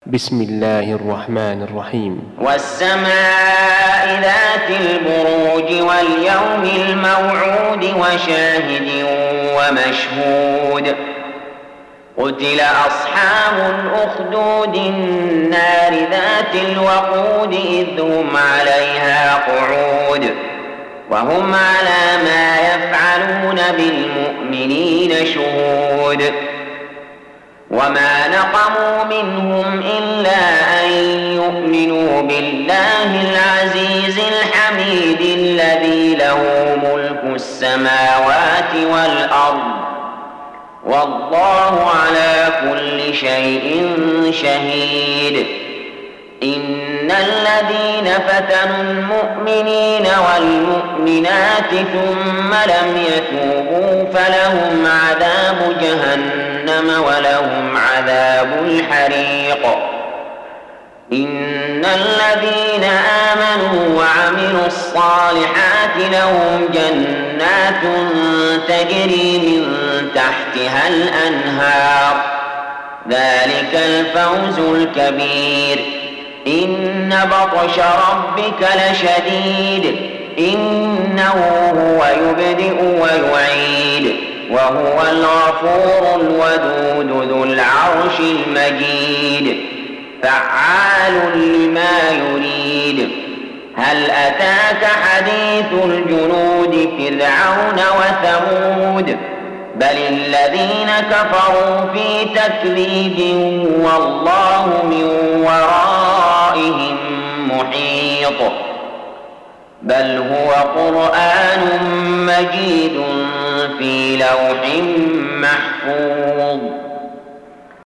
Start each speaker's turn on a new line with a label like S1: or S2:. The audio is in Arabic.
S1: بسم الله الرحمن الرحيم.
S2: والسماء ذات البروج واليوم الموعود وشاهد ومشهود قتل أصحاب الأخدود النار ذات الوقود إذ هم عليها قعود وهم على ما يفعلون بالمؤمنين شهود وما نقموا منهم إلا أن يؤمنوا بالله العزيز الحميد الذي له ملك السماوات والأرض والله على كل شيء شهيد. إن الذين فتنوا المؤمنين والمؤمنات ثم لم يتوبوا فلهم عذاب جهنم ولهم عذاب الحريق. إن الذين آمنوا وعملوا الصالحات لهم جنات تجري من تحتها الأنهار ذلك الفوز الكبير. إن بطش ربك لشديد إنه هو يبدئ ويعيد وهو الغفور الودود ذو العرش المجيد فعال لما يريد. هل أتاك حديث الجنود فرعون وثمود بل الذين كفروا في تكذيب والله من ورائهم محيط. بل هو قرآن مجيد في لوح محفوظ.